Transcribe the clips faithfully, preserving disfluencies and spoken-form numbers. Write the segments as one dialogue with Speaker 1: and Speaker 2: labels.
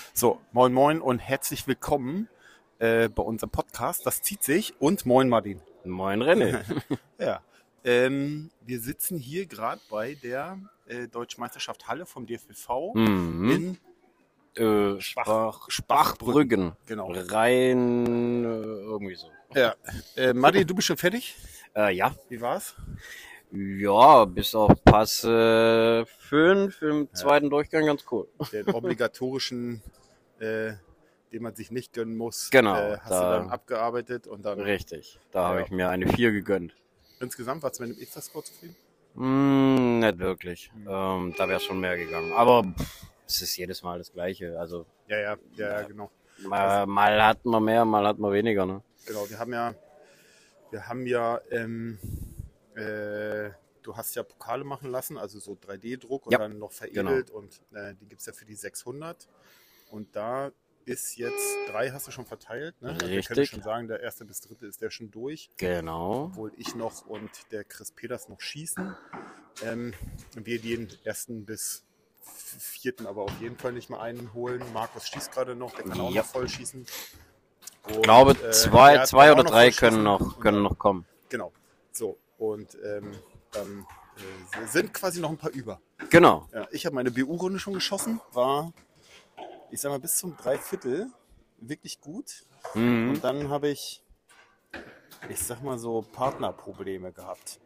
Speaker 1: So, moin moin und herzlich willkommen äh, bei unserem Podcast. Das zieht sich und moin Martin.
Speaker 2: Moin René.
Speaker 1: Ja, ähm, wir sitzen hier gerade bei der äh, Deutschen Meisterschaft Halle vom D F B V
Speaker 2: Mhm.
Speaker 1: in
Speaker 2: Äh, Spach, Spachbrüggen.
Speaker 1: Genau.
Speaker 2: Rein, äh, irgendwie so.
Speaker 1: Ja, äh, Martin, du bist schon fertig?
Speaker 2: Äh, ja.
Speaker 1: Wie war's?
Speaker 2: Ja, bis auf Pass äh, fünf im zweiten Durchgang ganz cool.
Speaker 1: Den obligatorischen, äh, den man sich nicht gönnen muss,
Speaker 2: Genau,
Speaker 1: äh, hast
Speaker 2: da-
Speaker 1: du dann abgearbeitet und dann
Speaker 2: Richtig. Da habe
Speaker 1: Ja.
Speaker 2: ich mir eine vier gegönnt.
Speaker 1: insgesamt warst du mit dem Extra-Score zufrieden?
Speaker 2: Hm, nicht wirklich. Ähm, da wäre schon mehr gegangen. Aber pff, es ist jedes Mal das Gleiche. Also
Speaker 1: Ja, ja, ja, ja, genau.
Speaker 2: mal, mal hat man mehr, mal hat man weniger. Ne?
Speaker 1: Genau, wir haben ja, wir haben ja, ähm, äh, du hast ja Pokale machen lassen, also so drei D-Druck und
Speaker 2: Ja,
Speaker 1: dann noch veredelt und äh, die gibt es ja für die sechshundert. Und da ist jetzt, drei hast du schon verteilt, ne? Also wir können
Speaker 2: Richtig.
Speaker 1: schon sagen, der erste bis dritte ist der schon durch,
Speaker 2: Genau.
Speaker 1: obwohl ich noch und der Chris Peters noch schießen. Ähm, wir den ersten bis vierten aber auf jeden Fall nicht mehr einholen. Markus schießt gerade noch, der kann auch
Speaker 2: Ja.
Speaker 1: noch voll schießen. Und,
Speaker 2: Ich glaube,
Speaker 1: äh,
Speaker 2: zwei,
Speaker 1: der hat
Speaker 2: zwei
Speaker 1: auch
Speaker 2: oder
Speaker 1: noch
Speaker 2: drei
Speaker 1: voll
Speaker 2: können
Speaker 1: schießen.
Speaker 2: noch, können noch kommen.
Speaker 1: Genau. So, und ähm, dann äh, sind quasi noch ein paar über.
Speaker 2: Genau.
Speaker 1: Ja, ich habe meine B U-Runde schon geschossen, war, ich sag mal, bis zum Dreiviertel wirklich gut.
Speaker 2: Mhm.
Speaker 1: Und dann habe ich, ich sag mal so, Partnerprobleme gehabt.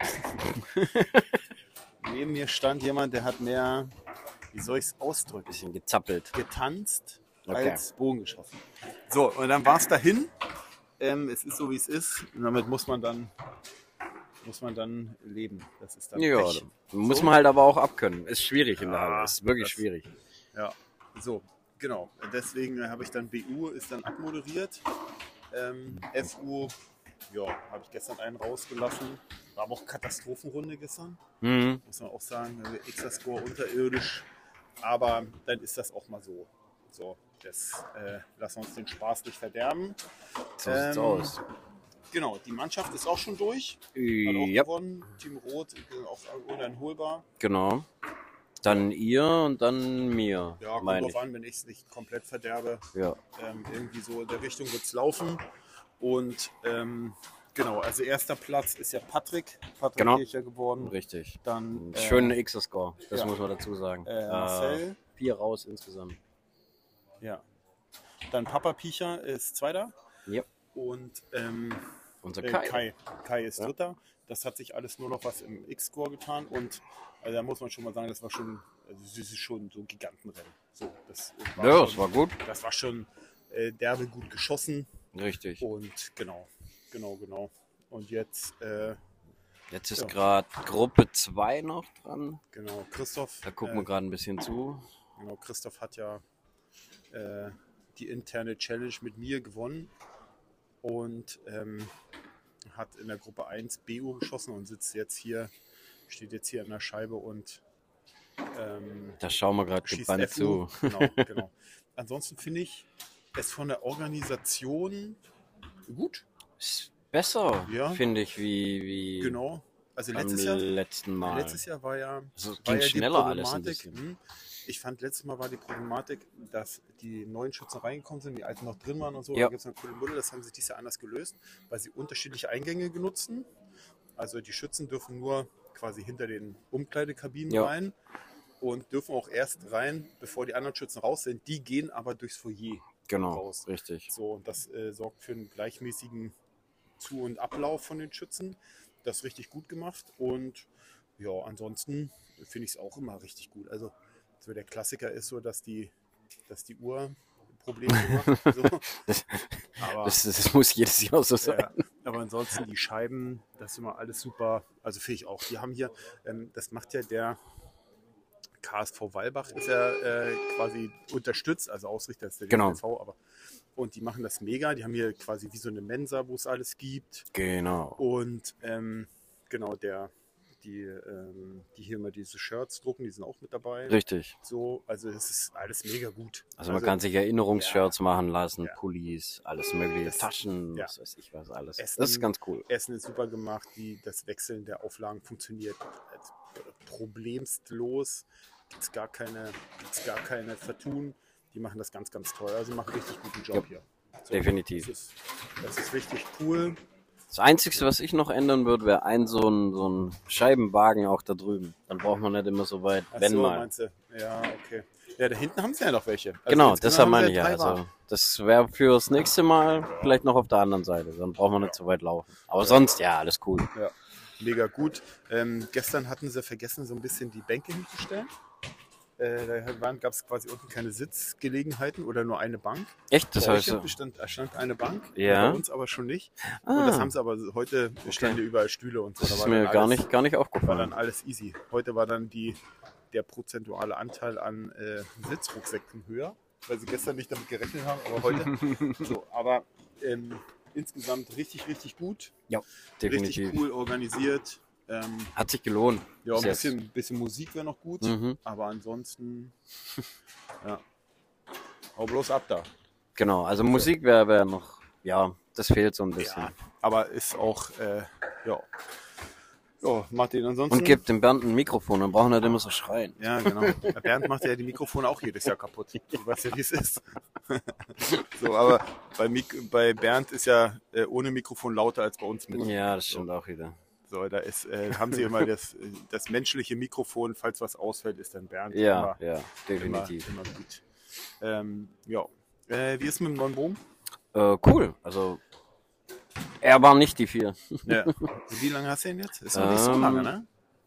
Speaker 1: Neben mir stand jemand, der hat mehr, wie soll ich es ausdrücken,
Speaker 2: Bisschen gezappelt.
Speaker 1: getanzt
Speaker 2: Okay.
Speaker 1: als Bogen geschossen. So, und dann war es dahin. Ähm, es ist so, wie es ist. Und damit muss man dann, muss man dann leben. Das ist dann
Speaker 2: Ja,
Speaker 1: Pech.
Speaker 2: muss
Speaker 1: So.
Speaker 2: man halt aber auch abkönnen. Ist schwierig in der
Speaker 1: Ja,
Speaker 2: Halle. Ist wirklich
Speaker 1: das-
Speaker 2: schwierig.
Speaker 1: Ja, so, genau. Deswegen habe ich dann B U, ist dann abmoderiert. Ähm, F U, ja, habe ich gestern einen rausgelassen. War aber auch Katastrophenrunde gestern,
Speaker 2: Mhm.
Speaker 1: muss man auch sagen. Also Extra-Score unterirdisch. Aber dann ist das auch mal so. So, das äh, lassen wir uns den Spaß nicht verderben.
Speaker 2: So sieht's
Speaker 1: Ähm,
Speaker 2: aus.
Speaker 1: Genau, die Mannschaft ist auch schon durch. Hat auch
Speaker 2: Ja,
Speaker 1: gewonnen. Team Rot, äh, auch uneinholbar.
Speaker 2: genau. Dann ihr und dann mir,
Speaker 1: Ja, kommt
Speaker 2: meine
Speaker 1: drauf
Speaker 2: ich.
Speaker 1: an, wenn ich es nicht komplett verderbe.
Speaker 2: Ja.
Speaker 1: Ähm, irgendwie so in der Richtung wird es laufen. Und ähm, genau, also erster Platz ist ja Patrick. Patrick
Speaker 2: Genau.
Speaker 1: Kircher geworden.
Speaker 2: Richtig.
Speaker 1: Dann
Speaker 2: Ein schöner
Speaker 1: äh,
Speaker 2: X-Score, das
Speaker 1: ja.
Speaker 2: muss man dazu sagen.
Speaker 1: Äh, Marcel.
Speaker 2: Äh, vier raus insgesamt.
Speaker 1: ja. Dann Papa Piecher ist Zweiter.
Speaker 2: Ja.
Speaker 1: Und ähm,
Speaker 2: Unser
Speaker 1: äh,
Speaker 2: Kai.
Speaker 1: Kai. Kai ist
Speaker 2: Ja.
Speaker 1: Dritter. Das hat sich alles nur noch was im X-Score getan. Und also da muss man schon mal sagen, das war schon, also das ist schon so ein Gigantenrennen. So, das war
Speaker 2: Ja,
Speaker 1: schon,
Speaker 2: das war gut.
Speaker 1: das war schon äh, derbe gut geschossen.
Speaker 2: Richtig.
Speaker 1: Und genau, genau, genau. Und jetzt, äh,
Speaker 2: Jetzt ist
Speaker 1: Ja.
Speaker 2: gerade Gruppe zwei noch dran.
Speaker 1: genau, Christoph.
Speaker 2: Da gucken
Speaker 1: äh,
Speaker 2: wir gerade ein bisschen zu.
Speaker 1: Genau, Christoph hat ja äh, die interne Challenge mit mir gewonnen und ähm, hat in der Gruppe eins B U geschossen und sitzt jetzt hier, steht jetzt hier an der Scheibe und ähm,
Speaker 2: Da schauen wir gerade
Speaker 1: schießt
Speaker 2: gespannt
Speaker 1: F U.
Speaker 2: zu.
Speaker 1: Genau, genau. Ansonsten finde ich es von der Organisation gut.
Speaker 2: Ist besser,
Speaker 1: Ja.
Speaker 2: finde ich, wie, wie
Speaker 1: Genau. Also
Speaker 2: beim
Speaker 1: letztes Jahr,
Speaker 2: letzten Mal.
Speaker 1: letztes Jahr war ja,
Speaker 2: Also es
Speaker 1: war
Speaker 2: ging
Speaker 1: ja die
Speaker 2: schneller alles ein
Speaker 1: Problematik,
Speaker 2: bisschen.
Speaker 1: hm, ich fand letztes Mal war die Problematik, dass die neuen Schützen reingekommen sind, die alten noch drin waren und so.
Speaker 2: Ja.
Speaker 1: Da gibt es eine coole Muddel, das haben sie dieses Jahr anders gelöst, weil sie unterschiedliche Eingänge genutzen. Also die Schützen dürfen nur quasi hinter den Umkleidekabinen
Speaker 2: Ja.
Speaker 1: rein und dürfen auch erst rein, bevor die anderen Schützen raus sind. Die gehen aber durchs Foyer
Speaker 2: Genau,
Speaker 1: raus.
Speaker 2: richtig.
Speaker 1: So, und das äh, sorgt für einen gleichmäßigen Zu- und Ablauf von den Schützen. Das ist richtig gut gemacht. Und ja, ansonsten finde ich es auch immer richtig gut. Also so der Klassiker ist so, dass die, dass die Uhr Probleme macht. So.
Speaker 2: Das,
Speaker 1: Aber,
Speaker 2: das, das muss jedes Jahr so sein.
Speaker 1: ja, aber ansonsten die Scheiben, das ist immer alles super. Also finde ich auch. Die haben hier, ähm, das macht ja der K S V Walbach, ist ja äh, quasi unterstützt, also Ausrichter ist der
Speaker 2: Genau.
Speaker 1: D S V, aber und die machen das mega. Die haben hier quasi wie so eine Mensa, wo es alles gibt.
Speaker 2: Genau.
Speaker 1: Und ähm, genau, der, die, ähm, die hier immer diese Shirts drucken, die sind auch mit dabei.
Speaker 2: Richtig.
Speaker 1: So, also es ist alles mega gut.
Speaker 2: Also man kann sich Erinnerungsshirts machen lassen,
Speaker 1: Ja.
Speaker 2: Pullis, alles mögliche,
Speaker 1: Das-
Speaker 2: Taschen,
Speaker 1: ja.
Speaker 2: was weiß ich was alles.
Speaker 1: Essen-
Speaker 2: Das ist ganz cool.
Speaker 1: Essen ist super gemacht, die, das Wechseln der Auflagen funktioniert problemstlos. Gibt es gar keine, gibt's gar keine Vertun. die machen das ganz, ganz toll. Also machen richtig guten Job
Speaker 2: Ja,
Speaker 1: hier. So,
Speaker 2: definitiv.
Speaker 1: Das ist, das ist richtig cool.
Speaker 2: Das Einzige, was ich noch ändern würde, wäre ein so ein, so ein Scheibenwagen auch da drüben. Dann braucht man nicht immer so weit,
Speaker 1: Ach
Speaker 2: wenn
Speaker 1: so,
Speaker 2: mal.
Speaker 1: meinst du? Ja, okay. Ja, da hinten haben sie ja noch welche. Also
Speaker 2: Genau,
Speaker 1: insgesamt
Speaker 2: deshalb
Speaker 1: haben
Speaker 2: meine
Speaker 1: sie
Speaker 2: ich ja.
Speaker 1: drei
Speaker 2: Also,
Speaker 1: Wagen.
Speaker 2: das wäre fürs nächste Mal vielleicht noch auf der anderen Seite. Dann braucht man nicht so weit laufen. Aber sonst, ja, alles cool.
Speaker 1: Ja, mega gut. Ähm, gestern hatten sie vergessen, so ein bisschen die Bänke hinzustellen. Äh, da gab es quasi unten keine Sitzgelegenheiten oder nur eine Bank.
Speaker 2: Echt? Das
Speaker 1: Bei euch
Speaker 2: heißt so.
Speaker 1: hinten stand, stand eine Bank,
Speaker 2: Ja.
Speaker 1: bei uns aber schon nicht. Und das
Speaker 2: Ah,
Speaker 1: haben sie aber heute, standen ja überall Stühle und so.
Speaker 2: das
Speaker 1: Da
Speaker 2: ist
Speaker 1: war
Speaker 2: mir
Speaker 1: dann
Speaker 2: gar
Speaker 1: alles,
Speaker 2: nicht, gar nicht
Speaker 1: war dann
Speaker 2: aufgefallen.
Speaker 1: alles easy. Heute war dann die, der prozentuale Anteil an äh, Sitzrucksäcken höher, weil sie gestern nicht damit gerechnet haben, aber heute. so, aber ähm, insgesamt richtig, richtig gut.
Speaker 2: Ja,
Speaker 1: Richtig
Speaker 2: definitiv.
Speaker 1: cool organisiert. Ähm,
Speaker 2: Hat sich gelohnt.
Speaker 1: ja,
Speaker 2: Bis
Speaker 1: ein
Speaker 2: jetzt.
Speaker 1: bisschen, bisschen Musik wäre noch gut,
Speaker 2: Mhm.
Speaker 1: aber ansonsten, ja, hau bloß ab da.
Speaker 2: Genau, also Musik wäre wär noch, ja, das fehlt so ein bisschen.
Speaker 1: Ja, aber ist auch, äh, ja, ja, Martin, ansonsten.
Speaker 2: Und gibt dem Bernd ein Mikrofon, dann brauchen wir nicht immer so schreien.
Speaker 1: Ja, genau. Der Bernd macht ja die Mikrofone auch jedes Jahr kaputt. Du weißt ja, wie es ist. so, aber bei, Mik bei Bernd ist ja äh, ohne Mikrofon lauter als bei uns mit.
Speaker 2: Ja, das stimmt auch wieder.
Speaker 1: So, da ist, äh, haben sie immer das, das menschliche Mikrofon, falls was ausfällt, ist dann Bernd
Speaker 2: Ja,
Speaker 1: immer,
Speaker 2: ja,
Speaker 1: immer,
Speaker 2: definitiv.
Speaker 1: immer gut. Ähm, ja. Äh, wie ist es mit dem neuen Boom?
Speaker 2: Äh, cool, also er war nicht die vier.
Speaker 1: Ja. Wie lange hast du ihn jetzt? Ist noch nicht so
Speaker 2: Ähm,
Speaker 1: lange, ne?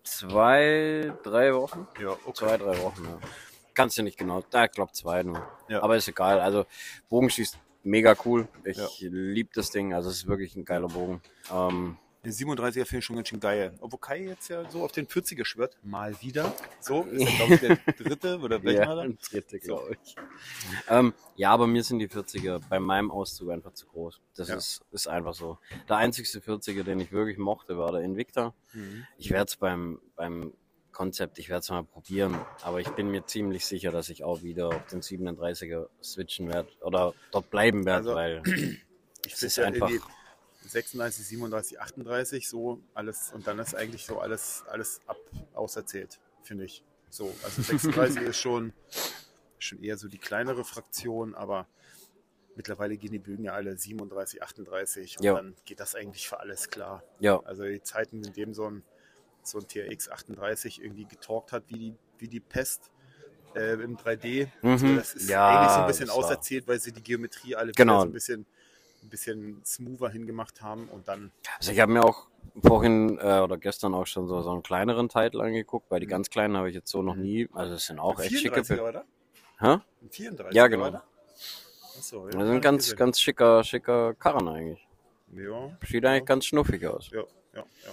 Speaker 2: Zwei, drei Wochen?
Speaker 1: Ja, okay.
Speaker 2: Zwei, drei Wochen, ja. Kannst du nicht genau, da glaube zwei nur.
Speaker 1: Ja.
Speaker 2: Aber ist egal, also Bogenschießt mega cool. Ich
Speaker 1: Ja.
Speaker 2: liebe das Ding, also es ist wirklich ein geiler Bogen. Ähm,
Speaker 1: Den siebenunddreißiger finde ich schon ganz schön geil. Obwohl Kai jetzt ja so auf den vierziger schwört. Mal wieder. So, ist er, glaube ich, der dritte oder welcher
Speaker 2: ja,
Speaker 1: war der?
Speaker 2: ein dritte, glaube ich. Ähm, ja, aber mir sind die vierziger bei meinem Auszug einfach zu groß. Das
Speaker 1: Ja.
Speaker 2: ist, ist einfach so. Der einzigste vierziger, den ich wirklich mochte, war der Invicta.
Speaker 1: Mhm.
Speaker 2: Ich werde es beim, beim Konzept, ich werde es mal probieren, aber ich bin mir ziemlich sicher, dass ich auch wieder auf den siebenunddreißiger switchen werde oder dort bleiben werde,
Speaker 1: Also,
Speaker 2: weil
Speaker 1: Ich
Speaker 2: es
Speaker 1: finde
Speaker 2: ist
Speaker 1: ja
Speaker 2: einfach,
Speaker 1: irgendwie sechsunddreißig, siebenunddreißig, achtunddreißig, so alles. Und dann ist eigentlich so alles, alles ab, auserzählt, finde ich. So, also sechsunddreißig ist schon, schon eher so die kleinere Fraktion, aber mittlerweile gehen die Bögen ja alle siebenunddreißig, achtunddreißig und
Speaker 2: Ja.
Speaker 1: dann geht das eigentlich für alles klar.
Speaker 2: ja,
Speaker 1: Also die Zeiten, in denen so ein, so ein T R X achtunddreißig irgendwie getalkt hat, wie die, wie die Pest äh, im drei D.
Speaker 2: Mhm.
Speaker 1: So, das ist
Speaker 2: Ja,
Speaker 1: eigentlich so ein bisschen
Speaker 2: das war-
Speaker 1: auserzählt, weil sie die Geometrie alle
Speaker 2: Genau.
Speaker 1: wieder so ein bisschen, ein bisschen smoother hingemacht haben und dann,
Speaker 2: also ich habe mir auch vorhin äh, oder gestern auch schon so, so einen kleineren Titel angeguckt, weil die
Speaker 1: Mhm.
Speaker 2: ganz kleinen habe ich jetzt so noch nie, also es sind auch echt schicke,
Speaker 1: vierunddreißiger war da?
Speaker 2: hä?
Speaker 1: Ein vierunddreißiger
Speaker 2: Ja, genau.
Speaker 1: war da? Achso, ja,
Speaker 2: Also
Speaker 1: hab
Speaker 2: ein
Speaker 1: ich
Speaker 2: ganz,
Speaker 1: gesehen.
Speaker 2: ganz schicker, schicker Karren eigentlich.
Speaker 1: Ja,
Speaker 2: Sieht eigentlich ganz schnuffig aus.
Speaker 1: ja, ja, ja.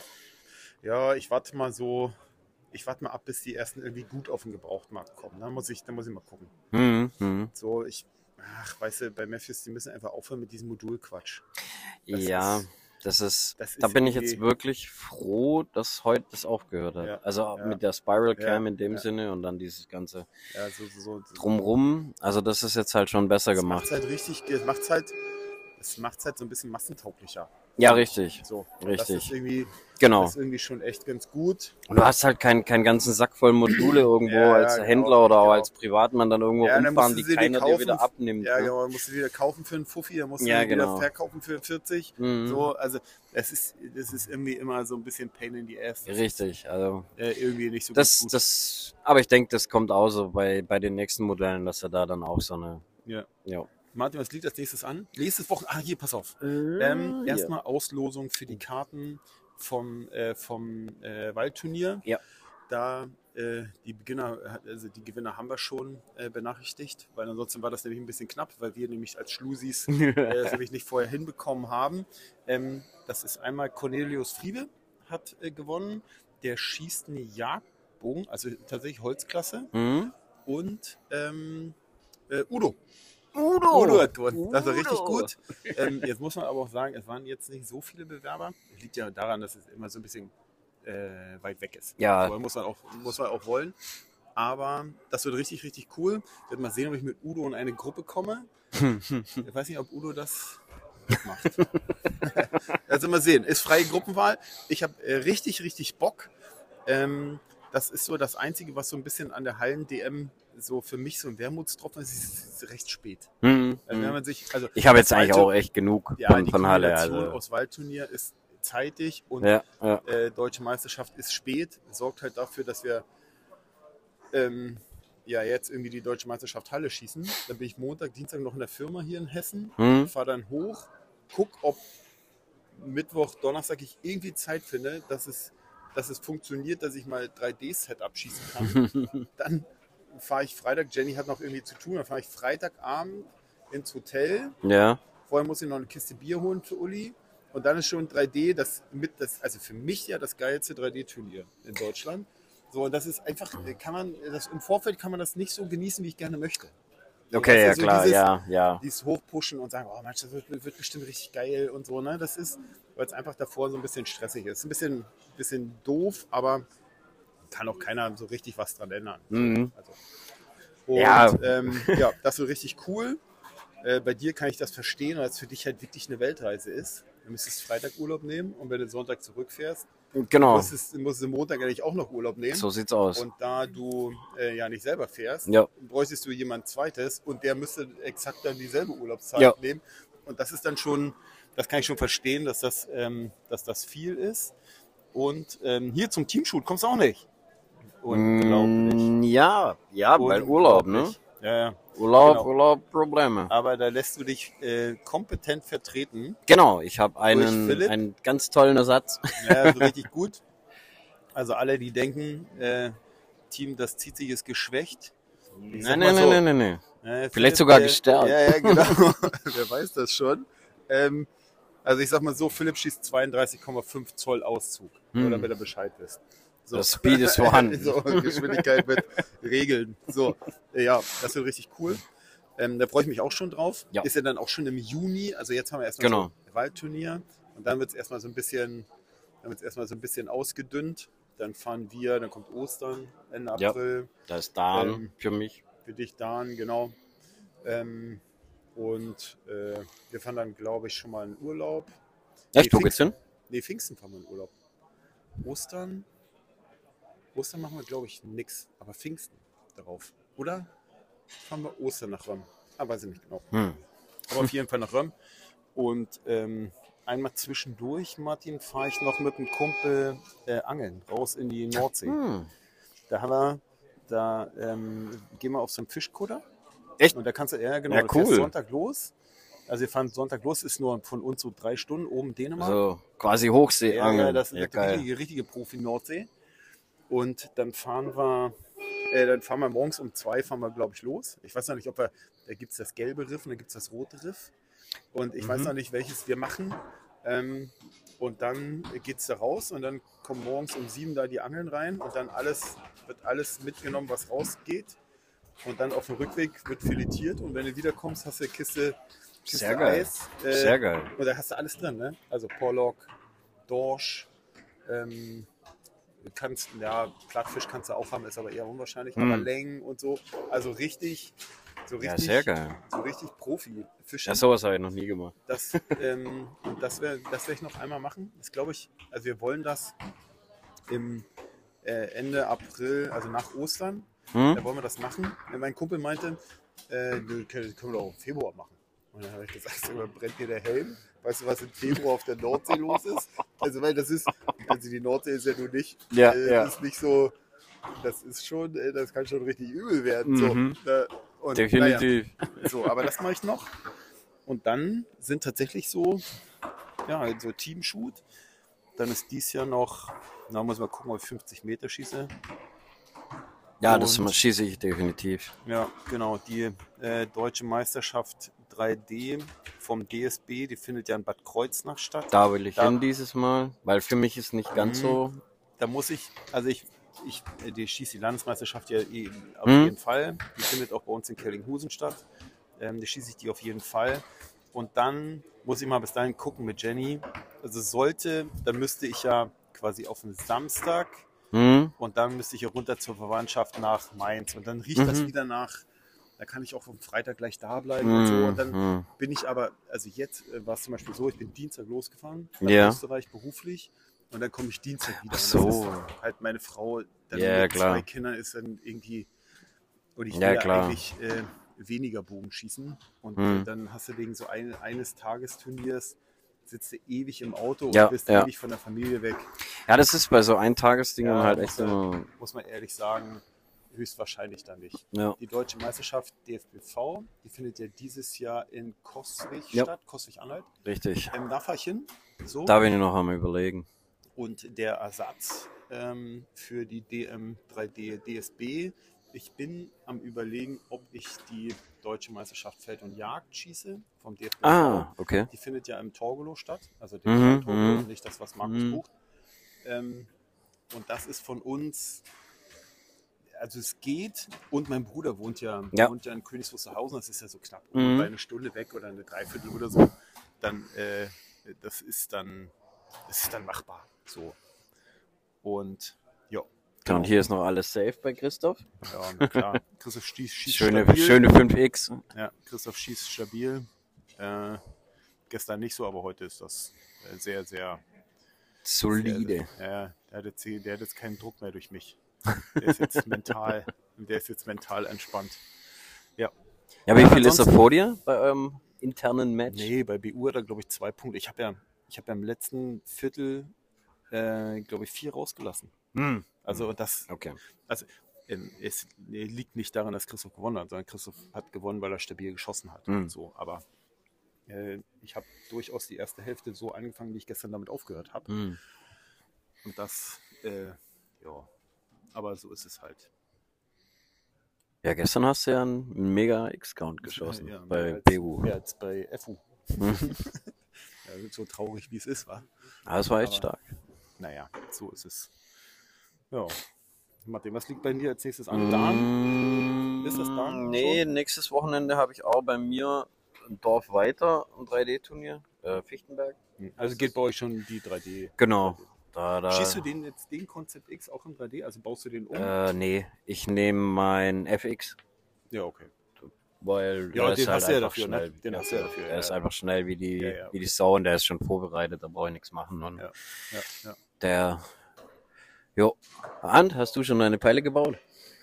Speaker 1: Ja, ich warte mal so, ich warte mal ab, bis die ersten irgendwie gut auf den Gebrauchtmarkt kommen. Dann muss ich, dann muss ich mal gucken.
Speaker 2: Mhm, mhm.
Speaker 1: So, ich, ach, weißt du, bei Memphis, die müssen einfach aufhören mit diesem Modulquatsch. Das
Speaker 2: Ja,
Speaker 1: ist-
Speaker 2: das ist,
Speaker 1: das
Speaker 2: da
Speaker 1: ist
Speaker 2: bin ich
Speaker 1: irgendwie-
Speaker 2: jetzt wirklich froh, dass heute das aufgehört hat.
Speaker 1: Ja,
Speaker 2: Also auch
Speaker 1: ja.
Speaker 2: mit der Spiral Cam
Speaker 1: Ja,
Speaker 2: in dem
Speaker 1: ja.
Speaker 2: Sinne und dann dieses ganze
Speaker 1: Ja, so, so, so, so.
Speaker 2: Drumrum. Also das ist jetzt halt schon besser
Speaker 1: Das macht
Speaker 2: gemacht.
Speaker 1: halt richtig, das macht's halt, das macht's halt so ein bisschen massentauglicher.
Speaker 2: Ja, richtig.
Speaker 1: So,
Speaker 2: Richtig.
Speaker 1: Das ist irgendwie,
Speaker 2: Genau.
Speaker 1: das ist irgendwie schon echt ganz gut.
Speaker 2: Und du hast halt keinen keinen ganzen Sack voll Module irgendwo
Speaker 1: Ja,
Speaker 2: als
Speaker 1: genau,
Speaker 2: Händler oder auch
Speaker 1: genau.
Speaker 2: als Privatmann dann irgendwo
Speaker 1: Ja, dann
Speaker 2: rumfahren,
Speaker 1: musst
Speaker 2: die
Speaker 1: du sie dir
Speaker 2: keiner dir
Speaker 1: kaufen.
Speaker 2: wieder abnimmt.
Speaker 1: Ja,
Speaker 2: ne?
Speaker 1: genau, musst du wieder kaufen für einen Fuffi, dann musst du
Speaker 2: Ja,
Speaker 1: sie wieder
Speaker 2: genau.
Speaker 1: verkaufen für vierzig.
Speaker 2: Mhm.
Speaker 1: So, also es ist, das ist irgendwie immer so ein bisschen Pain in the Ass. Das
Speaker 2: Richtig. Also
Speaker 1: Ist, äh, irgendwie nicht so
Speaker 2: das,
Speaker 1: ganz gut.
Speaker 2: das, aber ich denke, das kommt auch so bei, bei den nächsten Modellen, dass er da dann auch so eine,
Speaker 1: Ja.
Speaker 2: ja.
Speaker 1: Martin, was liegt als nächstes an? Nächstes Wochen, ah, hier, pass auf.
Speaker 2: Ähm,
Speaker 1: Ähm, erstmal Auslosung für die Karten vom, äh, vom äh, Waldturnier.
Speaker 2: Ja.
Speaker 1: Da äh, die Beginner, also die Gewinner haben wir schon äh, benachrichtigt, weil ansonsten war das nämlich ein bisschen knapp, weil wir nämlich als Schlusis äh, das nämlich nicht vorher hinbekommen haben. Ähm, das ist einmal Cornelius Friebe hat äh, gewonnen. Der schießt eine Jagdbogen, also tatsächlich Holzklasse.
Speaker 2: Mhm.
Speaker 1: Und ähm, äh, Udo.
Speaker 2: Udo!
Speaker 1: Udo hat gewonnen. Das war richtig
Speaker 2: Udo.
Speaker 1: gut. Ähm, jetzt muss man aber auch sagen, es waren jetzt nicht so viele Bewerber. Das liegt ja daran, dass es immer so ein bisschen äh, weit weg ist.
Speaker 2: Ja.
Speaker 1: So, muss man auch, muss man auch wollen. Aber das wird richtig, richtig cool. Ich werde mal sehen, ob ich mit Udo in eine Gruppe komme. Ich weiß nicht, ob Udo das macht. Also mal sehen. Ist freie Gruppenwahl. Ich habe äh, richtig, richtig Bock. Ähm, das ist so das Einzige, was so ein bisschen an der Hallen-D M so für mich so ein Wermutstropfen ist, ist recht spät.
Speaker 2: Mhm.
Speaker 1: Also wenn man sich, also
Speaker 2: ich habe jetzt
Speaker 1: das
Speaker 2: eigentlich
Speaker 1: Walte-
Speaker 2: auch echt genug
Speaker 1: ja,
Speaker 2: von,
Speaker 1: die
Speaker 2: von Halle.
Speaker 1: Kombination
Speaker 2: Also.
Speaker 1: aus Waldturnier ist zeitig und
Speaker 2: Ja, ja.
Speaker 1: Äh, Deutsche Meisterschaft ist spät, sorgt halt dafür, dass wir ähm, ja jetzt irgendwie die Deutsche Meisterschaft Halle schießen. Dann bin ich Montag, Dienstag noch in der Firma hier in Hessen,
Speaker 2: Mhm.
Speaker 1: fahre dann hoch, guck, ob Mittwoch, Donnerstag ich irgendwie Zeit finde, dass es, dass es funktioniert, dass ich mal drei D-Set abschießen kann. Dann fahre ich Freitag, Jenny hat noch irgendwie zu tun, dann fahre ich Freitagabend ins Hotel.
Speaker 2: Ja.
Speaker 1: Vorher muss ich noch eine Kiste Bier holen für Uli. Und dann ist schon drei D, das mit das, also für mich ja das geilste drei D-Turnier in Deutschland. So, und das ist einfach, kann man, das im Vorfeld kann man das nicht so genießen, wie ich gerne möchte. So,
Speaker 2: Okay, ja
Speaker 1: weißt du, so
Speaker 2: klar,
Speaker 1: dieses,
Speaker 2: ja, ja.
Speaker 1: Dieses Hochpushen und sagen, oh Mensch, das wird, wird bestimmt richtig geil und so, ne? Das ist, weil es einfach davor so ein bisschen stressig ist. Ein bisschen, bisschen doof, aber kann auch keiner so richtig was dran ändern.
Speaker 2: Mhm.
Speaker 1: Also, und
Speaker 2: Ja.
Speaker 1: ähm, ja, das ist richtig cool. Äh, bei dir kann ich das verstehen, weil es für dich halt wirklich eine Weltreise ist. Du müsstest Freitag Urlaub nehmen und wenn du Sonntag zurückfährst,
Speaker 2: Genau,
Speaker 1: musstest, musst du Montag eigentlich auch noch Urlaub nehmen.
Speaker 2: so sieht's aus.
Speaker 1: Und da du äh, ja nicht selber fährst,
Speaker 2: Ja.
Speaker 1: bräuchtest du jemand Zweites und der müsste exakt dann dieselbe Urlaubszeit
Speaker 2: Ja.
Speaker 1: nehmen. Und das ist dann schon, das kann ich schon verstehen, dass das, ähm, dass das viel ist. Und ähm, hier zum Teamshoot kommst du auch nicht. Unglaublich.
Speaker 2: Mm, Ja, ja, weil Urlaub, ne?
Speaker 1: Unglaublich. Ja, ja.
Speaker 2: Urlaub,
Speaker 1: Genau.
Speaker 2: Urlaub, Probleme.
Speaker 1: Aber da lässt du dich äh, kompetent vertreten.
Speaker 2: Genau, ich habe einen,
Speaker 1: Philipp?
Speaker 2: einen ganz tollen Ersatz.
Speaker 1: Ja, also richtig gut. Also alle, die denken, äh, Team, das zieht sich, ist geschwächt. Ich sag
Speaker 2: Nein,
Speaker 1: mal
Speaker 2: nein,
Speaker 1: so,
Speaker 2: nein, nein, nein.
Speaker 1: äh,
Speaker 2: Vielleicht
Speaker 1: Philipp,
Speaker 2: sogar
Speaker 1: äh,
Speaker 2: gestärkt.
Speaker 1: Ja, ja, genau. Wer weiß das schon. Ähm, also ich sag mal so, Philipp schießt zweiunddreißig Komma fünf Zoll Auszug. Nur
Speaker 2: Hm.
Speaker 1: damit er Bescheid wisst. So.
Speaker 2: Das Speed ist vorhanden.
Speaker 1: So, Geschwindigkeit mit Regeln. So, ja, das wird richtig cool. Ähm, da freue ich mich auch schon drauf.
Speaker 2: Ja.
Speaker 1: Ist ja dann auch schon im Juni. Also jetzt haben wir erstmal
Speaker 2: Genau.
Speaker 1: so ein Waldturnier und dann wird es erstmal so ein bisschen, dann wird's erstmal so ein bisschen ausgedünnt. Dann fahren wir, dann kommt Ostern, Ende
Speaker 2: Ja.
Speaker 1: April.
Speaker 2: Das ist Dan
Speaker 1: Ähm,
Speaker 2: für mich.
Speaker 1: Für dich, Dan, genau. Ähm, und äh, wir fahren dann, glaube ich, schon mal in Urlaub.
Speaker 2: Echt, wo
Speaker 1: Nee,
Speaker 2: geht's hin?
Speaker 1: Nee, Pfingsten fahren wir in Urlaub. Ostern, Ostern machen wir, glaube ich, nix. Aber Pfingsten darauf. Oder fahren wir Ostern nach Röm? Ah, weiß ich nicht genau.
Speaker 2: Hm.
Speaker 1: Aber auf jeden Fall nach Röm. Und ähm, einmal zwischendurch, Martin, fahre ich noch mit einem Kumpel äh, angeln, raus in die Nordsee.
Speaker 2: Hm.
Speaker 1: Da haben wir, da ähm, gehen wir auf so einen Fischkutter.
Speaker 2: Echt?
Speaker 1: Und da kannst du, ja genau,
Speaker 2: Ja,
Speaker 1: du fährst
Speaker 2: cool.
Speaker 1: Sonntag los. Also wir fahren Sonntag los, ist nur von uns so drei Stunden oben in Dänemark.
Speaker 2: So, quasi Hochsee
Speaker 1: ja,
Speaker 2: angeln.
Speaker 1: ja, das ist
Speaker 2: ja,
Speaker 1: eine
Speaker 2: geil.
Speaker 1: richtige, richtige Profi-Nordsee. Und dann fahren wir, äh, dann fahren wir morgens um zwei, fahren wir, glaube ich, los. Ich weiß noch nicht, ob wir, da gibt es das gelbe Riff und da gibt es das rote Riff. Und ich
Speaker 2: Mhm.
Speaker 1: weiß noch nicht, welches wir machen. Ähm, und dann geht es da raus und dann kommen morgens um sieben da die Angeln rein und dann alles, wird alles mitgenommen, was rausgeht. Und dann auf dem Rückweg wird filetiert und wenn du wiederkommst, hast du eine Kiste, Kiste
Speaker 2: Sehr geil.
Speaker 1: Eis. Äh,
Speaker 2: Sehr geil.
Speaker 1: Und da hast du alles drin, ne? Also Pollock, Dorsch, ähm, du kannst, ja, Plattfisch kannst du auch haben, ist aber eher unwahrscheinlich,
Speaker 2: Mhm.
Speaker 1: aber Längen und so. Also richtig, so
Speaker 2: Ja,
Speaker 1: richtig,
Speaker 2: sehr geil.
Speaker 1: so richtig Profi-Fischen.
Speaker 2: Ja, sowas habe ich noch nie gemacht.
Speaker 1: Das, ähm, und das werde das werd ich noch einmal machen. Das glaube ich, also wir wollen das im äh, Ende April, also nach Ostern,
Speaker 2: Hm?
Speaker 1: da wollen wir das machen. Und mein Kumpel meinte, äh, das können wir doch im Februar machen. Und dann habe ich gesagt, so, brennt dir der Helm? Weißt du, was im Februar auf der Nordsee los ist? Also, weil das ist, also die Nordsee ist ja nun nicht,
Speaker 2: Ja,
Speaker 1: äh,
Speaker 2: ja.
Speaker 1: ist nicht so, das ist schon, äh, das kann schon richtig übel werden.
Speaker 2: Mhm.
Speaker 1: So. Äh, und,
Speaker 2: Definitiv.
Speaker 1: Naja, so, aber das mache ich noch. Und dann sind tatsächlich so, ja, so Teamshoot. Dann ist dies Jahr noch, na, muss mal gucken, ob ich fünfzig Meter schieße.
Speaker 2: Ja, das
Speaker 1: Und-
Speaker 2: schieße ich definitiv.
Speaker 1: Ja, genau. Die äh, Deutsche Meisterschaft drei D vom D S B, die findet ja in Bad Kreuznach statt. Da,
Speaker 2: Da will ich
Speaker 1: Da-
Speaker 2: hin dieses Mal, weil für mich ist nicht ganz
Speaker 1: Mhm.
Speaker 2: so.
Speaker 1: muss ich, also ich, ich äh, die schießt die Landesmeisterschaft ja eh auf
Speaker 2: Mhm.
Speaker 1: jeden Fall. Die findet auch bei uns in Kellinghusen statt. Ähm, die schieße ich die auf jeden Fall. Und dann muss ich mal bis dahin gucken mit Jenny. Also sollte, dann müsste ich ja quasi auf den Samstag
Speaker 2: Hm?
Speaker 1: und dann müsste ich ja runter zur Verwandtschaft nach Mainz. Und dann riecht das
Speaker 2: Mhm.
Speaker 1: wieder nach, da kann ich auch am Freitag gleich da bleiben und so. Und dann
Speaker 2: Mhm.
Speaker 1: bin ich aber, also jetzt äh, war es zum Beispiel so, ich bin Dienstag losgefahren nach
Speaker 2: Ja.
Speaker 1: Österreich beruflich und dann komme ich Dienstag wieder.
Speaker 2: Ach
Speaker 1: Und das
Speaker 2: so.
Speaker 1: ist halt meine Frau, dann
Speaker 2: Ja,
Speaker 1: mit
Speaker 2: klar.
Speaker 1: zwei Kindern ist dann irgendwie, und ich will
Speaker 2: Ja,
Speaker 1: ja
Speaker 2: klar.
Speaker 1: eigentlich äh, weniger Bogenschießen. Und
Speaker 2: Hm.
Speaker 1: äh, dann hast du wegen so ein, eines Tagesturniers, sitzt du ewig im Auto
Speaker 2: Ja,
Speaker 1: und bist
Speaker 2: ja.
Speaker 1: ewig von der Familie weg.
Speaker 2: Ja, das ist bei so Eintagesdingen
Speaker 1: Ja,
Speaker 2: halt
Speaker 1: muss
Speaker 2: echt
Speaker 1: man-
Speaker 2: immer.
Speaker 1: Muss man ehrlich sagen, höchstwahrscheinlich dann nicht.
Speaker 2: Ja.
Speaker 1: Die Deutsche Meisterschaft D F B V, die findet ja dieses Jahr in Coswig
Speaker 2: Ja.
Speaker 1: statt, Coswig-Anhalt.
Speaker 2: Richtig.
Speaker 1: Ähm, da fahre ich hin. So.
Speaker 2: Da bin ich noch am Überlegen.
Speaker 1: Und der Ersatz ähm, für die D M drei D D S B, ich bin am Überlegen, ob ich die Deutsche Meisterschaft Feld und Jagd schieße vom D F B V.
Speaker 2: Ah, okay.
Speaker 1: Die findet ja im Torgelow statt, also dem
Speaker 2: Mhm,
Speaker 1: kleinen Torgelow
Speaker 2: mhm.
Speaker 1: und nicht das, was Markus
Speaker 2: Mhm.
Speaker 1: bucht. Ähm, und das ist von uns, also es geht, und mein Bruder wohnt ja,
Speaker 2: Ja.
Speaker 1: wohnt ja in Königs Wusterhausen, das ist ja so knapp
Speaker 2: Mhm.
Speaker 1: bei eine Stunde weg oder eine Dreiviertel oder so, dann äh, das ist dann, das ist dann machbar. So. Und ja.
Speaker 2: Ja, und hier ist noch alles safe bei Christoph.
Speaker 1: Ja, na klar. Christoph schießt, schießt
Speaker 2: Schöne,
Speaker 1: stabil.
Speaker 2: schöne fünf X.
Speaker 1: Ja, Christoph schießt stabil. Äh, gestern nicht so, aber heute ist das äh, sehr, sehr
Speaker 2: Solide.
Speaker 1: Sehr, ja, der hat, jetzt, der hat jetzt keinen Druck mehr durch mich. Der ist jetzt mental, der ist jetzt mental entspannt. Ja.
Speaker 2: Ja, wie
Speaker 1: Ja,
Speaker 2: viel ist er
Speaker 1: ansonsten-
Speaker 2: vor dir bei eurem internen Match?
Speaker 1: Nee, bei B U hat er, glaube ich, zwei Punkte. Ich habe ja, ich habe ja im letzten Viertel, äh, glaube ich, vier rausgelassen.
Speaker 2: Hm.
Speaker 1: Also das,
Speaker 2: Okay.
Speaker 1: also ähm, es nee, liegt nicht daran, dass Christoph gewonnen hat, sondern Christoph hat gewonnen, weil er stabil geschossen hat.
Speaker 2: Mhm.
Speaker 1: So, aber äh, ich habe durchaus die erste Hälfte so angefangen, wie ich gestern damit aufgehört habe.
Speaker 2: Hm.
Speaker 1: Und das, äh, ja, aber so ist es halt.
Speaker 2: Ja, gestern hast du ja einen mega X-Count geschossen
Speaker 1: Ja, mehr
Speaker 2: bei
Speaker 1: als,
Speaker 2: B U.
Speaker 1: Mehr als bei F U. Ja, so traurig, wie es ist, war.
Speaker 2: Aber es war echt
Speaker 1: Aber-
Speaker 2: stark.
Speaker 1: Naja, so ist es. Ja. Martin, was liegt bei dir als nächstes an? Dan?
Speaker 2: Mm,
Speaker 1: Ist das Dan
Speaker 2: Nee,
Speaker 1: schon?
Speaker 2: nächstes Wochenende habe ich auch bei mir ein Dorf weiter, ein drei D-Turnier, äh, Fichtenberg.
Speaker 1: Also geht bei euch schon die drei D.
Speaker 2: Genau. Da, da,
Speaker 1: Schießt du den jetzt, den Concept X auch in drei D? Also baust du den um?
Speaker 2: Äh, nee, ich nehme mein F X,
Speaker 1: Ja, okay.
Speaker 2: weil
Speaker 1: Ja,
Speaker 2: der
Speaker 1: den
Speaker 2: ist halt
Speaker 1: hast du ja
Speaker 2: einfach
Speaker 1: dafür, ne?
Speaker 2: schnell.
Speaker 1: Den hast du ja dafür,
Speaker 2: Der
Speaker 1: ja,
Speaker 2: ist
Speaker 1: ja.
Speaker 2: einfach schnell wie die,
Speaker 1: Ja, ja,
Speaker 2: wie die
Speaker 1: okay.
Speaker 2: Sau und der ist schon vorbereitet, da brauche ich nichts machen. Und
Speaker 1: Ja, ja, ja.
Speaker 2: der, jo, Hand, hast du schon deine Peile gebaut?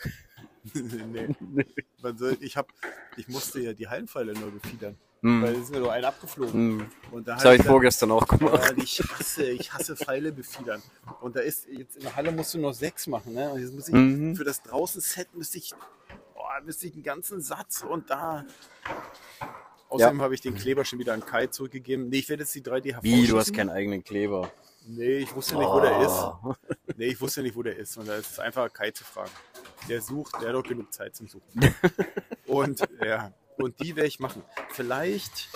Speaker 1: Nee. Man soll, ich, hab, ich musste ja die Hallenpfeile neu befiedern.
Speaker 2: Hm.
Speaker 1: Weil es ist mir nur ein abgeflogen.
Speaker 2: Hm.
Speaker 1: Und da
Speaker 2: Das habe ich
Speaker 1: dann-
Speaker 2: vorgestern auch gemacht.
Speaker 1: Ja, ich hasse, ich hasse Pfeile befiedern. Und da ist, jetzt in der Halle musst du noch sechs machen, ne? Und jetzt muss ich,
Speaker 2: Mhm.
Speaker 1: für das Draußen-Set müsste ich, boah, müsste ich einen ganzen Satz und da. Außerdem habe ich den Kleber schon wieder an Kai zurückgegeben. Nee, ich werde jetzt die drei D H V
Speaker 2: Wie, du hast
Speaker 1: schießen.
Speaker 2: keinen eigenen Kleber.
Speaker 1: Nee, ich wusste nicht, wo der ist.
Speaker 2: Oh.
Speaker 1: Nee, ich wusste nicht, wo der ist. Und da ist es einfach Kai zu fragen. Der sucht, der hat doch genug Zeit zum Suchen. Und ja, und die werde ich machen. Vielleicht,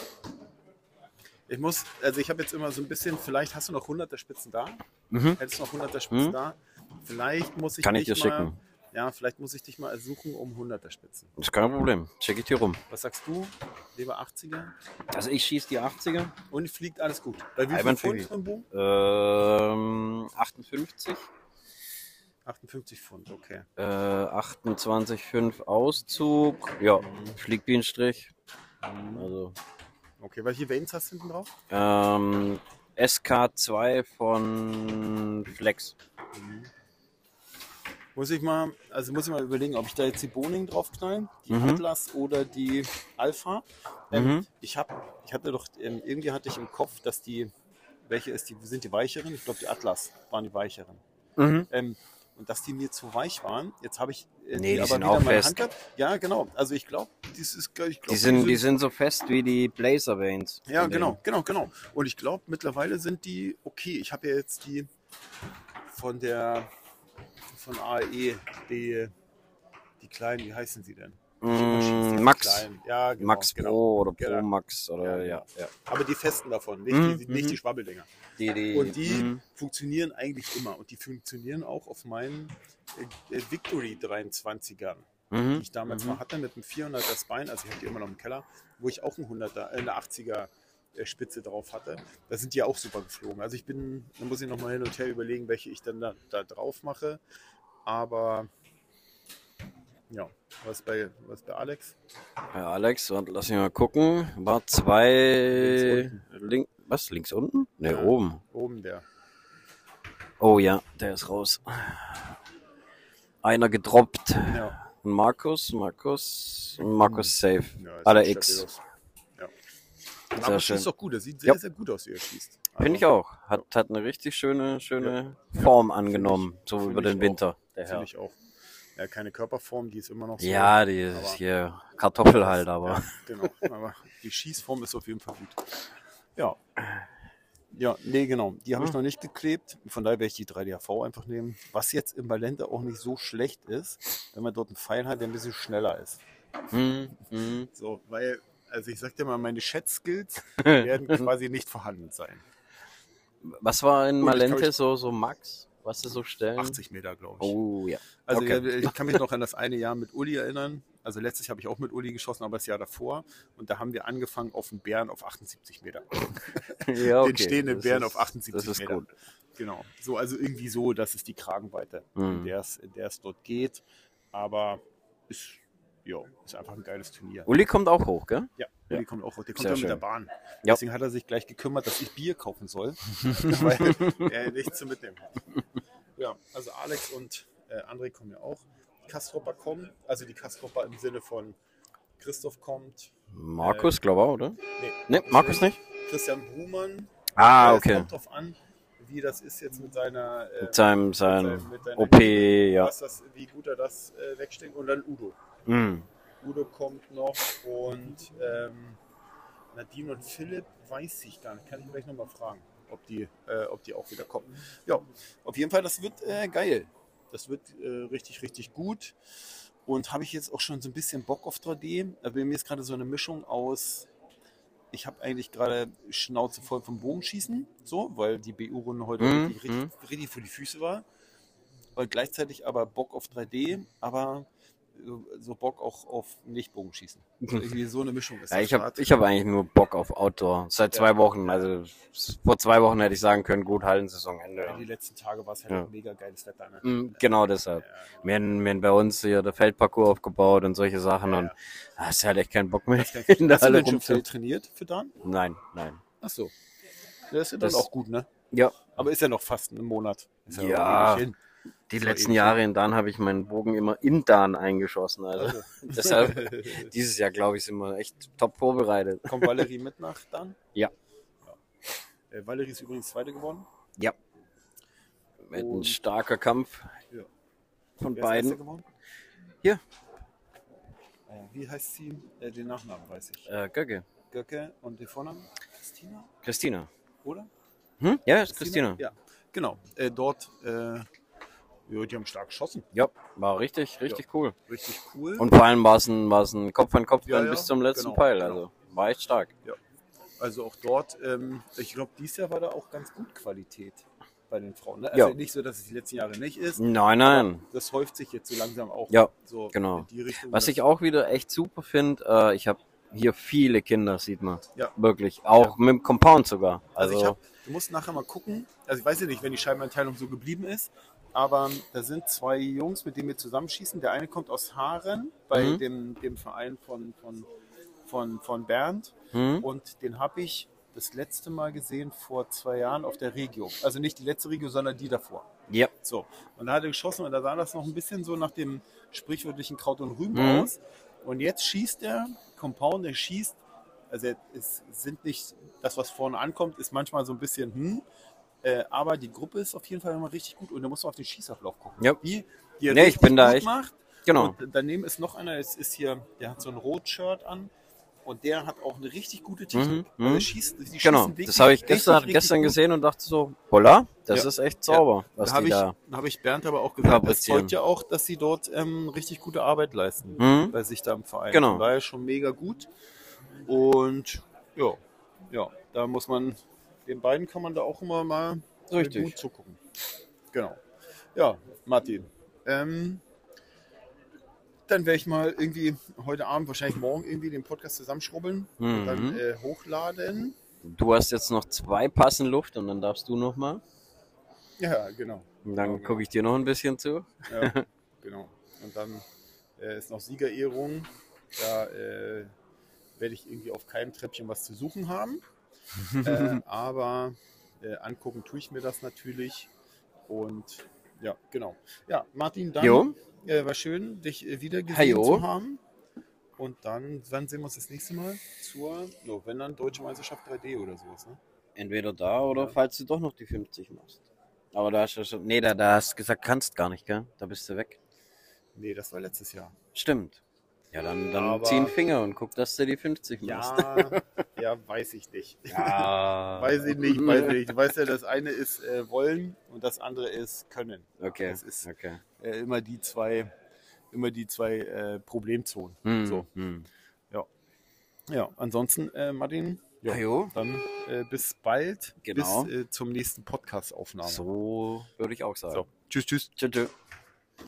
Speaker 1: ich muss, also ich habe jetzt immer so ein bisschen, vielleicht hast du noch hunderter Spitzen da.
Speaker 2: Mhm.
Speaker 1: Hättest du noch hunderter Spitzen
Speaker 2: Mhm.
Speaker 1: da. Vielleicht muss ich
Speaker 2: Kann ich
Speaker 1: dich
Speaker 2: dir
Speaker 1: mal,
Speaker 2: schicken.
Speaker 1: ja, vielleicht muss ich dich mal ersuchen um hunderter Spitzen.
Speaker 2: Das ist kein Problem. Schick ich dir rum.
Speaker 1: Was sagst du? Lieber achtziger?
Speaker 2: Also ich schieße die achtziger.
Speaker 1: Und fliegt alles gut. Bei wie viel
Speaker 2: Einwandfrei.
Speaker 1: Pfund im Bogen?
Speaker 2: Ähm, achtundfünfzig.
Speaker 1: achtundfünfzig Pfund, okay.
Speaker 2: Äh, achtundzwanzig Komma fünf Auszug. Ja, fliegt wie ein Strich. Also,
Speaker 1: Okay, welche Vanes hast du hinten drauf?
Speaker 2: ähm, S K zwei von Flex.
Speaker 1: Muss ich mal, also muss ich mal überlegen, ob ich da jetzt die Boning drauf knall, die
Speaker 2: Mhm.
Speaker 1: Atlas oder die Alpha. Ähm,
Speaker 2: Mhm.
Speaker 1: Ich habe, ich hatte doch, ähm, irgendwie hatte ich im Kopf, dass die, welche ist die, sind die weicheren? Ich glaube, die Atlas waren die weicheren.
Speaker 2: Mhm.
Speaker 1: Ähm, und dass die mir zu weich waren. Jetzt habe ich äh,
Speaker 2: Nee, die sind
Speaker 1: wieder
Speaker 2: auch
Speaker 1: in meiner
Speaker 2: fest.
Speaker 1: Hand gehabt. Ja, genau. Also ich glaube, das ist, ich glaub,
Speaker 2: Die sind, die sind so fest wie die Blazer Veins.
Speaker 1: ja,
Speaker 2: von
Speaker 1: genau,
Speaker 2: denen.
Speaker 1: genau, genau. Und ich glaube, mittlerweile sind die okay. Ich habe ja jetzt die von der von A E, die, die kleinen, wie heißen sie denn?
Speaker 2: Mm,
Speaker 1: Die
Speaker 2: Max.
Speaker 1: kleinen. Ja, genau,
Speaker 2: Max
Speaker 1: genau.
Speaker 2: Pro oder Pro
Speaker 1: Genau.
Speaker 2: Max oder
Speaker 1: Ja,
Speaker 2: ja. ja.
Speaker 1: Aber die festen davon, nicht,
Speaker 2: Mhm,
Speaker 1: die, nicht
Speaker 2: mhm.
Speaker 1: die Schwabbeldinger.
Speaker 2: Die, die,
Speaker 1: Und die
Speaker 2: mhm.
Speaker 1: funktionieren eigentlich immer. Und die funktionieren auch auf meinen äh, Victory dreiundzwanzigern, die
Speaker 2: Mhm.
Speaker 1: ich damals mal hatte mit einem vierhunderter Spine. Also ich habe die immer noch im Keller, wo ich auch einen hunderter, äh, eine achtziger äh, Spitze drauf hatte. Da sind die auch super geflogen. Also ich bin, da muss ich noch mal hin und her überlegen, welche ich dann da, da drauf mache. Aber ja, was bei, was bei Alex?
Speaker 2: Ja, Alex, und lass mich mal gucken. War zwei. Link, was? Links unten? Ne,
Speaker 1: Ja.
Speaker 2: oben.
Speaker 1: Oben der.
Speaker 2: Oh ja, der ist raus. einer gedroppt.
Speaker 1: Ja.
Speaker 2: Markus, Markus, Markus safe.
Speaker 1: Ja, ist
Speaker 2: Alle
Speaker 1: ein
Speaker 2: X.
Speaker 1: stabiles. Ja.
Speaker 2: Sehr
Speaker 1: Aber
Speaker 2: schön.
Speaker 1: schießt doch gut. Das sieht sehr,
Speaker 2: Ja.
Speaker 1: sehr gut aus, wie er schießt.
Speaker 2: Finde ich auch. Hat, hat eine richtig schöne, schöne Form angenommen, so
Speaker 1: find
Speaker 2: über
Speaker 1: ich
Speaker 2: den
Speaker 1: auch.
Speaker 2: Winter. Der
Speaker 1: Finde
Speaker 2: Herr.
Speaker 1: ich auch. Ja, keine Körperform, die ist immer noch so.
Speaker 2: Ja, die ist
Speaker 1: aber-
Speaker 2: hier Kartoffel halt, aber.
Speaker 1: Ja, genau. Aber die Schießform ist auf jeden Fall gut. Ja. Ja, nee, genau. Die habe ich
Speaker 2: Hm.
Speaker 1: noch nicht geklebt. Von daher werde ich die drei D H V einfach nehmen. Was jetzt im Valente auch nicht so schlecht ist, wenn man dort einen Pfeil hat, der ein bisschen schneller ist.
Speaker 2: Hm, hm.
Speaker 1: So, weil, also ich sag dir mal, meine Chat-Skills werden quasi nicht vorhanden sein.
Speaker 2: Was war in
Speaker 1: Gut, ich kann
Speaker 2: Malente
Speaker 1: mich-
Speaker 2: so, so Max? Was du so stellen?
Speaker 1: achtzig Meter, glaube ich.
Speaker 2: Oh ja.
Speaker 1: Also
Speaker 2: okay.
Speaker 1: ja, ich kann mich noch an das eine Jahr mit Uli erinnern. Also letztes Jahr habe ich auch mit Uli geschossen, aber das Jahr davor. Und da haben wir angefangen auf einen Bären auf achtundsiebzig Meter.
Speaker 2: ja, okay.
Speaker 1: Den stehenden
Speaker 2: Das
Speaker 1: Bären
Speaker 2: ist-
Speaker 1: auf achtundsiebzig
Speaker 2: Das ist
Speaker 1: Meter.
Speaker 2: gut.
Speaker 1: Genau. So, also irgendwie so, das ist die Kragenweite,
Speaker 2: Mhm.
Speaker 1: in der es, in der es dort geht. Aber ist, ja, ist einfach ein geiles Turnier.
Speaker 2: Uli kommt auch hoch, gell?
Speaker 1: Ja,
Speaker 2: Ja.
Speaker 1: Uli kommt auch hoch. Der kommt
Speaker 2: Sehr
Speaker 1: ja mit
Speaker 2: schön.
Speaker 1: der Bahn.
Speaker 2: Ja.
Speaker 1: Deswegen hat er sich gleich gekümmert, dass ich Bier kaufen soll, weil er nichts zu mitnehmen hat. Ja, also Alex und äh, André kommen ja auch. Kastropper kommen, also die Kastropper im Sinne von Christoph kommt.
Speaker 2: Markus, glaube ich, oder?
Speaker 1: Nee,
Speaker 2: Ne, Markus nicht?
Speaker 1: Christian Brumann.
Speaker 2: Ah,
Speaker 1: Äh, Es
Speaker 2: okay.
Speaker 1: kommt drauf an, wie das ist jetzt mit seiner äh,
Speaker 2: Mit seinem,
Speaker 1: mit
Speaker 2: sein
Speaker 1: seinem- mit seiner
Speaker 2: O P, ja.
Speaker 1: was das, wie gut er das äh, wegsteckt. Und dann Udo.
Speaker 2: Mhm.
Speaker 1: Udo kommt noch und ähm, Nadine und Philipp weiß ich gar nicht. Kann ich gleich nochmal fragen, ob die, äh, ob die auch wieder kommen. Ja, auf jeden Fall, das wird äh, geil. Das wird äh, richtig, richtig gut. Und habe ich jetzt auch schon so ein bisschen Bock auf drei D. Also bei mir ist gerade so eine Mischung aus, ich habe eigentlich gerade Schnauze voll vom Bogenschießen, so, weil die B U-Runde heute
Speaker 2: Mhm,
Speaker 1: richtig, richtig, richtig für die Füße war. Und gleichzeitig aber Bock auf drei D, aber äh, so Bock auch auf Nicht-Bogenschießen. So irgendwie so eine Mischung ist
Speaker 2: Ja,
Speaker 1: das
Speaker 2: ich habe
Speaker 1: grad.
Speaker 2: ich hab eigentlich nur Bock auf Outdoor. Seit
Speaker 1: Ja.
Speaker 2: zwei Wochen, also s- vor zwei Wochen hätte ich sagen können, gut, halten Saisonende.
Speaker 1: Ja, die letzten Tage war es halt
Speaker 2: Ja.
Speaker 1: auch mega geiles Wetter. Ne?
Speaker 2: Mhm, Genau deshalb.
Speaker 1: Ja,
Speaker 2: Wir haben, wir haben bei uns hier der Feldparcours aufgebaut und solche Sachen
Speaker 1: Ja,
Speaker 2: und
Speaker 1: ja.
Speaker 2: da hast du halt echt keinen Bock mehr
Speaker 1: Hast du
Speaker 2: in der Halle
Speaker 1: denn schon
Speaker 2: rumzu.
Speaker 1: Feld trainiert für Dan?
Speaker 2: Nein, nein.
Speaker 1: Ach so. Ja, das ist ja dann
Speaker 2: Das-
Speaker 1: auch gut, ne?
Speaker 2: Ja,
Speaker 1: Aber ist ja noch fast ein Monat. Ist
Speaker 2: Ja.
Speaker 1: noch ewig hin.
Speaker 2: die
Speaker 1: So
Speaker 2: letzten
Speaker 1: ewig.
Speaker 2: Jahre in Dan habe ich meinen Bogen immer in Dan eingeschossen. Also
Speaker 1: Also.
Speaker 2: deshalb, dieses Jahr glaube ich, sind wir echt top vorbereitet.
Speaker 1: Kommt Valerie mit nach Dan?
Speaker 2: Ja.
Speaker 1: ja. Äh, Valerie ist übrigens Zweite geworden.
Speaker 2: Ja. Mit ein
Speaker 1: Und-
Speaker 2: starker Kampf
Speaker 1: Ja.
Speaker 2: von
Speaker 1: Wer ist Erste
Speaker 2: beiden.
Speaker 1: geworden?
Speaker 2: Hier,
Speaker 1: Äh, wie heißt sie? Äh, den Nachnamen weiß ich.
Speaker 2: äh, Göcke.
Speaker 1: Göcke und den Vornamen? Christina?
Speaker 2: Christina.
Speaker 1: Oder?
Speaker 2: Hm? Ja, ist Christina.
Speaker 1: Ja, genau. Äh, dort, äh, ja, die haben stark geschossen.
Speaker 2: Ja, war richtig, richtig cool.
Speaker 1: Richtig cool.
Speaker 2: Und vor allem war es ein, war es ein Kopf an Kopf
Speaker 1: Ja,
Speaker 2: dann
Speaker 1: ja,
Speaker 2: bis zum letzten
Speaker 1: genau,
Speaker 2: Pfeil.
Speaker 1: genau.
Speaker 2: Also war echt stark.
Speaker 1: Also auch dort, ähm, ich glaube, dieses Jahr war da auch ganz gut Qualität bei den Frauen. Ne? Also
Speaker 2: Ja.
Speaker 1: nicht so, dass es die letzten Jahre nicht ist.
Speaker 2: Nein, nein.
Speaker 1: Das häuft sich jetzt so langsam auch.
Speaker 2: Ja,
Speaker 1: so
Speaker 2: genau.
Speaker 1: in die Richtung.
Speaker 2: Was
Speaker 1: dass-
Speaker 2: ich auch wieder echt super finde, äh, ich habe hier viele Kinder, sieht man.
Speaker 1: Ja.
Speaker 2: Wirklich. Auch mit dem Compound sogar.
Speaker 1: Also,
Speaker 2: Also,
Speaker 1: ich hab, du musst nachher mal gucken. Also ich weiß ja nicht, wenn die Scheibeneinteilung so geblieben ist, aber da sind zwei Jungs, mit denen wir zusammenschießen. Der eine kommt aus Haaren, bei
Speaker 2: Mhm.
Speaker 1: dem, dem Verein von, von, von, von Bernd.
Speaker 2: hm?
Speaker 1: Und den habe ich das letzte Mal gesehen vor zwei Jahren auf der Regio. Also nicht die letzte Regio, sondern die davor.
Speaker 2: Ja.
Speaker 1: So. Und da hat er geschossen und da sah das noch ein bisschen so nach dem sprichwörtlichen Kraut und Rüben
Speaker 2: Mhm.
Speaker 1: aus. Und jetzt schießt er, Compound, der schießt, also es sind nicht, das was vorne ankommt, ist manchmal so ein bisschen, hm, äh, aber die Gruppe ist auf jeden Fall immer richtig gut und da musst du auf den Schießablauf gucken.
Speaker 2: Ja.
Speaker 1: Wie die er
Speaker 2: Nee, ich
Speaker 1: richtig
Speaker 2: bin da
Speaker 1: gut
Speaker 2: echt-
Speaker 1: macht.
Speaker 2: Genau.
Speaker 1: Und daneben ist noch einer, es ist hier, der hat so ein Rot-Shirt an und der hat auch eine richtig gute Technik.
Speaker 2: Mhm,
Speaker 1: Also
Speaker 2: mhm.
Speaker 1: der schießt, die
Speaker 2: Genau.
Speaker 1: schießen wirklich
Speaker 2: Das habe ich
Speaker 1: richtig,
Speaker 2: gestern,
Speaker 1: richtig
Speaker 2: gestern
Speaker 1: gut.
Speaker 2: gesehen und dachte so, holla, das
Speaker 1: Ja.
Speaker 2: ist echt sauber,
Speaker 1: Da
Speaker 2: was
Speaker 1: habe
Speaker 2: die
Speaker 1: ich,
Speaker 2: da.
Speaker 1: da hab ich Bernd aber auch gesagt, das
Speaker 2: fabrizieren.
Speaker 1: zeugt ja auch, dass sie dort ähm, richtig gute Arbeit leisten
Speaker 2: Mhm.
Speaker 1: bei sich da im Verein.
Speaker 2: Genau.
Speaker 1: Von daher schon mega gut. Und ja, ja, da muss man, den beiden kann man da auch immer mal äh,
Speaker 2: Richtig.
Speaker 1: gut zugucken. Genau. Ja, Martin. Ähm, dann werde ich mal irgendwie heute Abend, wahrscheinlich morgen irgendwie den Podcast zusammenschrubbeln und
Speaker 2: Mhm.
Speaker 1: dann äh, hochladen.
Speaker 2: Du hast jetzt noch zwei Passen Luft und dann darfst du noch mal.
Speaker 1: Ja, genau.
Speaker 2: Und dann
Speaker 1: Genau,
Speaker 2: gucke ich dir noch ein bisschen zu.
Speaker 1: Ja, genau. Und dann äh, ist noch Siegerehrung. Da äh, werde ich irgendwie auf keinem Treppchen was zu suchen haben. äh, aber äh, angucken tue ich mir das natürlich. Und Ja, genau. Ja, Martin, dann
Speaker 2: Jo.
Speaker 1: äh, war schön, dich äh, wieder gesehen
Speaker 2: Hajo.
Speaker 1: zu haben. Und dann, wann sehen wir uns das nächste Mal? Zur, no, wenn dann Deutsche Meisterschaft drei D oder sowas, ne?
Speaker 2: Entweder da oder
Speaker 1: Ja.
Speaker 2: falls du doch noch die fünfzig machst. Aber da hast du schon. Nee, da, da hast du gesagt, kannst gar nicht, gell? Da bist du weg.
Speaker 1: Nee, das war letztes Jahr.
Speaker 2: Stimmt. Ja, dann, dann
Speaker 1: Aber-
Speaker 2: zieh einen Finger und guck, dass du die fünfzig machst.
Speaker 1: Ja, ja, weiß ich nicht.
Speaker 2: Ja.
Speaker 1: Weiß ich nicht, weiß ich nicht. Du weißt ja, das eine ist äh, wollen und das andere ist können.
Speaker 2: Okay.
Speaker 1: Das ist
Speaker 2: okay.
Speaker 1: äh, immer die zwei, immer die zwei äh, Problemzonen.
Speaker 2: Hm,
Speaker 1: So,
Speaker 2: hm.
Speaker 1: ja. Ja, ansonsten, äh, Martin, ja,
Speaker 2: Hajo.
Speaker 1: dann äh, bis bald,
Speaker 2: Genau.
Speaker 1: bis äh, zum nächsten Podcast-Aufnahme.
Speaker 2: So würde ich auch sagen.
Speaker 1: So, tschüss, tschüss.
Speaker 2: Tschüss. tschüss.